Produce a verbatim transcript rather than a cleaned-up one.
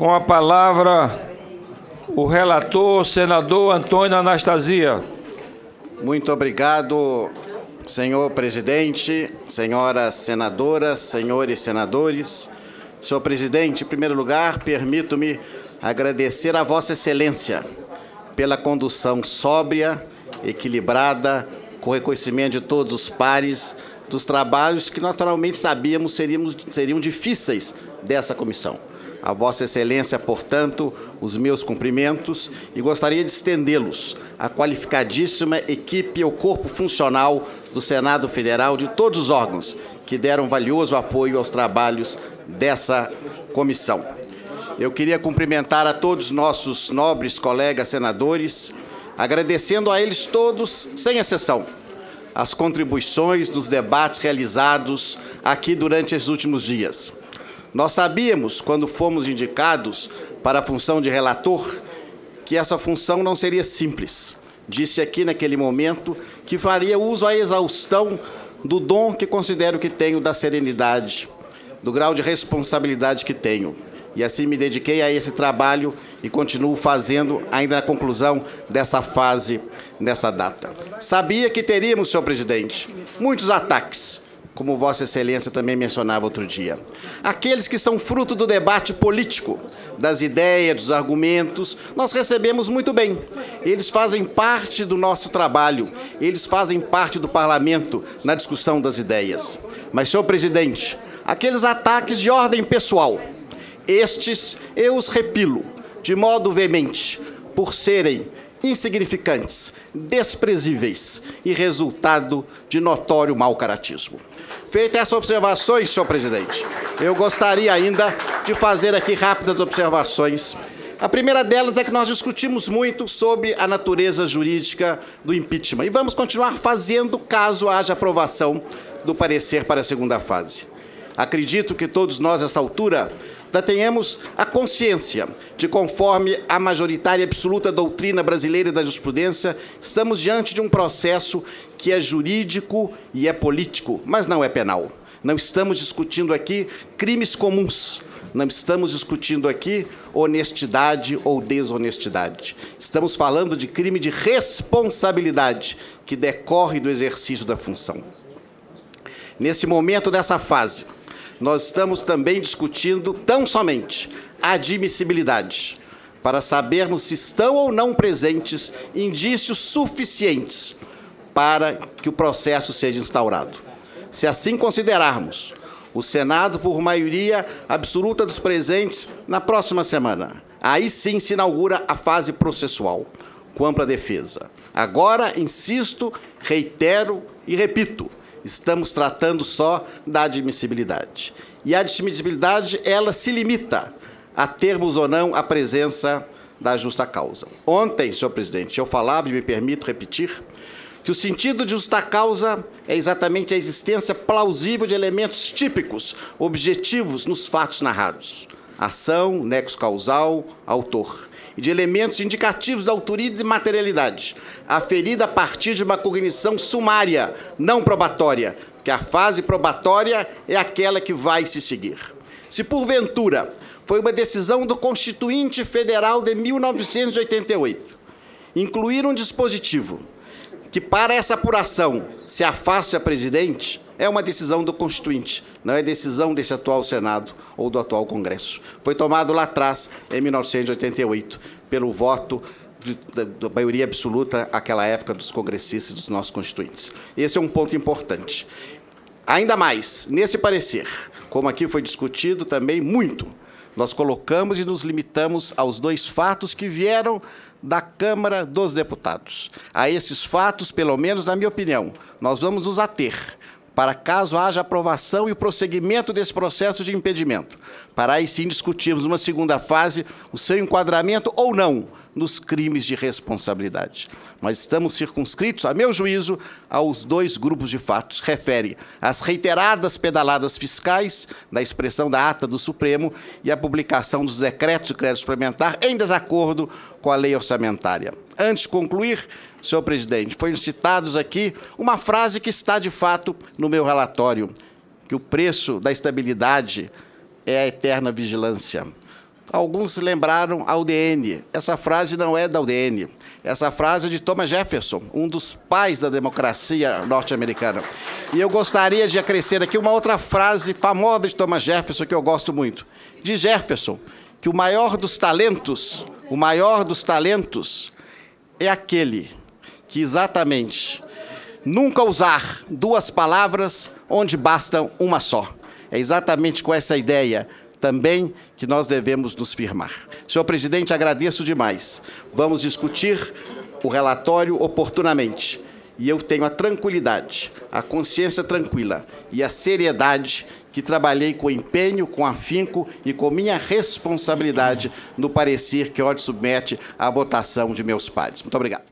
Com a palavra, o relator, senador Antônio Anastasia. Muito obrigado, senhor presidente, senhoras senadoras, senhores senadores. Senhor presidente, em primeiro lugar, permito-me agradecer a Vossa Excelência pela condução sóbria, equilibrada, com reconhecimento de todos os pares, dos trabalhos que naturalmente sabíamos seriam, seriam difíceis dessa comissão. A Vossa Excelência, portanto, os meus cumprimentos e gostaria de estendê-los à qualificadíssima equipe e ao corpo funcional do Senado Federal, de todos os órgãos que deram valioso apoio aos trabalhos dessa comissão. Eu queria cumprimentar a todos nossos nobres colegas senadores, agradecendo a eles todos, sem exceção, as contribuições dos debates realizados aqui durante esses últimos dias. Nós sabíamos, quando fomos indicados para a função de relator, que essa função não seria simples. Disse aqui naquele momento que faria uso à exaustão do dom que considero que tenho, da serenidade, do grau de responsabilidade que tenho. E assim me dediquei a esse trabalho e continuo fazendo ainda na conclusão dessa fase, nessa data. Sabia que teríamos, senhor presidente, muitos ataques, como Vossa Excelência também mencionava outro dia. Aqueles que são fruto do debate político, das ideias, dos argumentos, nós recebemos muito bem. Eles fazem parte do nosso trabalho, eles fazem parte do parlamento na discussão das ideias. Mas, senhor presidente, aqueles ataques de ordem pessoal, estes eu os repilo de modo veemente, por serem insignificantes, desprezíveis e resultado de notório mau caratismo. Feitas essas observações, senhor presidente, eu gostaria ainda de fazer aqui rápidas observações. A primeira delas é que nós discutimos muito sobre a natureza jurídica do impeachment e vamos continuar fazendo caso haja aprovação do parecer para a segunda fase. Acredito que todos nós, nessa altura, já tenhamos a consciência de, conforme a majoritária e absoluta doutrina brasileira da jurisprudência, estamos diante de um processo que é jurídico e é político, mas não é penal. Não estamos discutindo aqui crimes comuns, não estamos discutindo aqui honestidade ou desonestidade. Estamos falando de crime de responsabilidade que decorre do exercício da função. Nesse momento, dessa fase, nós estamos também discutindo tão somente a admissibilidade, para sabermos se estão ou não presentes indícios suficientes para que o processo seja instaurado. Se assim considerarmos, o Senado, por maioria absoluta dos presentes, na próxima semana, aí sim se inaugura a fase processual, com ampla defesa. Agora, insisto, reitero e repito, estamos tratando só da admissibilidade. E a admissibilidade, ela se limita a termos ou não a presença da justa causa. Ontem, senhor presidente, eu falava, e me permito repetir, que o sentido de justa causa é exatamente a existência plausível de elementos típicos, objetivos nos fatos narrados. Ação, nexo causal, autor. E de elementos indicativos da autoria e de materialidade, aferida a partir de uma cognição sumária, não probatória, que a fase probatória é aquela que vai se seguir. Se, porventura, foi uma decisão do Constituinte Federal de mil novecentos e oitenta e oito, incluir um dispositivo que, para essa apuração, se afaste a presidente, é uma decisão do Constituinte, não é decisão desse atual Senado ou do atual Congresso. Foi tomado lá atrás, em mil novecentos e oitenta e oito, pelo voto de, da, da maioria absoluta, àquela época, dos congressistas e dos nossos constituintes. Esse é um ponto importante. Ainda mais, nesse parecer, como aqui foi discutido também muito, nós colocamos e nos limitamos aos dois fatos que vieram da Câmara dos Deputados. A esses fatos, pelo menos na minha opinião, nós vamos nos ater, para caso haja aprovação e o prosseguimento desse processo de impedimento, para aí sim discutirmos uma segunda fase, o seu enquadramento ou não nos crimes de responsabilidade. Mas estamos circunscritos, a meu juízo, aos dois grupos de fatos. Refere às reiteradas pedaladas fiscais, da expressão da ata do Supremo, e a publicação dos decretos de crédito suplementar em desacordo com a lei orçamentária. Antes de concluir, senhor presidente, foi citados aqui uma frase que está, de fato, no meu relatório, que o preço da estabilidade é a eterna vigilância. Alguns lembraram a U D N. Essa frase não é da U D N. Essa frase é de Thomas Jefferson, um dos pais da democracia norte-americana. E eu gostaria de acrescer aqui uma outra frase famosa de Thomas Jefferson, que eu gosto muito. De Jefferson, que o maior dos talentos, o maior dos talentos é aquele que exatamente nunca usar duas palavras onde bastam uma só. É exatamente com essa ideia também que nós devemos nos firmar. Senhor presidente, agradeço demais. Vamos discutir o relatório oportunamente. E eu tenho a tranquilidade, a consciência tranquila e a seriedade que trabalhei com empenho, com afinco e com minha responsabilidade no parecer que hoje submete à votação de meus pares. Muito obrigado.